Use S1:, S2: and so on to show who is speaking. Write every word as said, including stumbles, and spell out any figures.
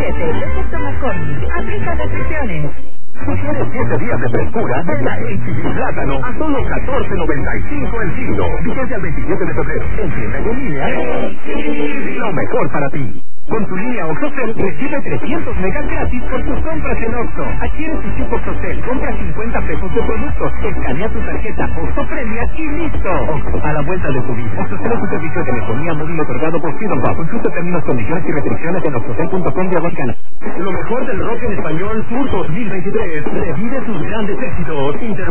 S1: siete, efecto McCormick. Aplica restricciones.
S2: Si quieres siete días de frescura, ven a H E B Plátano a solo catorce noventa y cinco el kilo. Vigente al veintisiete de febrero. En tienda y en línea, lo mejor para ti. Con tu línea OxoCell recibe trescientos megas gratis por tus compras en Oxxo. Adquiere tu chip OxoCell, compra cincuenta pesos de productos, escanea tu tarjeta Oxxo Premia y listo. Oxxo, a la vuelta de tu vida. OxoCell es un servicio de telefonía móvil otorgado por Freedom Pub. Consulta términos, condiciones y restricciones en oxocell punto com diagonal. Lo mejor del rock en español Tour dos mil veintitrés. Revive sus grandes éxitos. Inter